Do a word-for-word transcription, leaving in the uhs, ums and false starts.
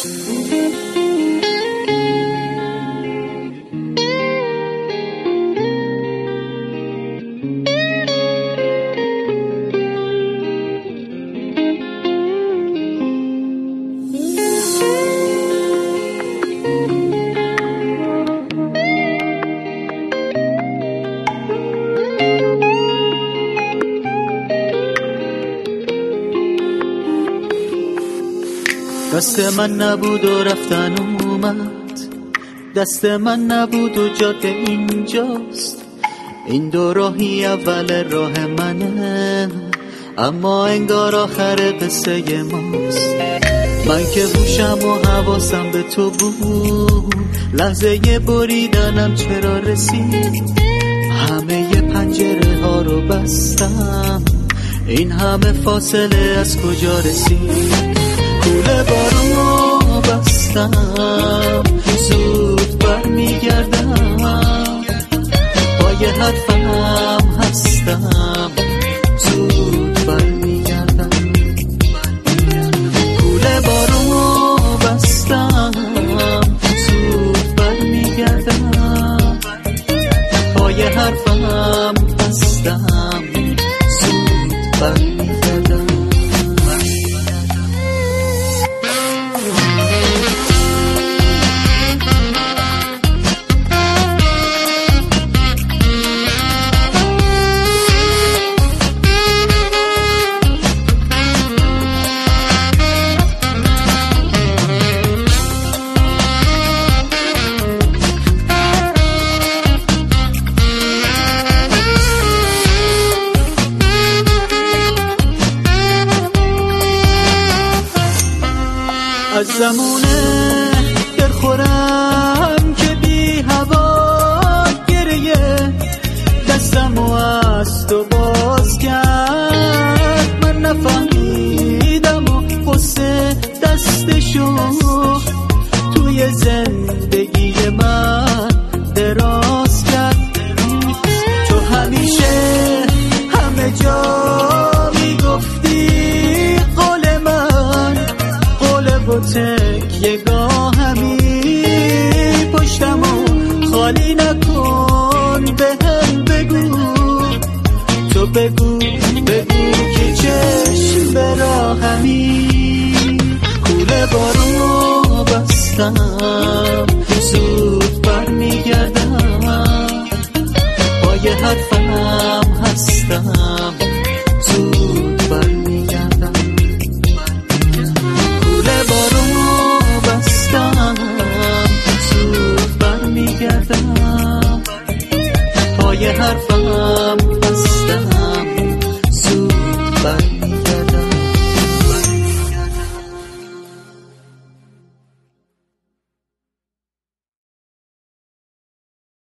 دست من نبود و رفتن اومد، دست من نبود و جاده اینجاست. این دو راهی اول راه منه، اما انگار آخر قصه ماست. من که گوشم و حواسم به تو بود، لحظه بریدنم چرا رسید؟ همه پنجره ها رو بستم، این همه فاصله از کجا رسید؟ کوله بارو بستم، زود برمیگردم، پای حرفم هستم، زود برمیگردم. کوله بارو بستم، زود برمیگردم، پای حرفم هستم، زود برمیگردم. از زمونه درخورم که بی هوا گریه، دستمو از تو باز کرد. من نفهمیدم و قصه دستشو توی زندگی من دراز کرد. تو همیشه همه جا میگفتی قول من، با تکیه گاهمی پشتمو خالی نکن، به هم بگو، تو بگو بگو که چشم به راهمی. کوله بارو بستم، زود برمیگردم، پای حرفم هستم، زود برمیگردم. کوله بارو بستم، زود برمیگردم، پای حرفم هستم، زود برمیگردم.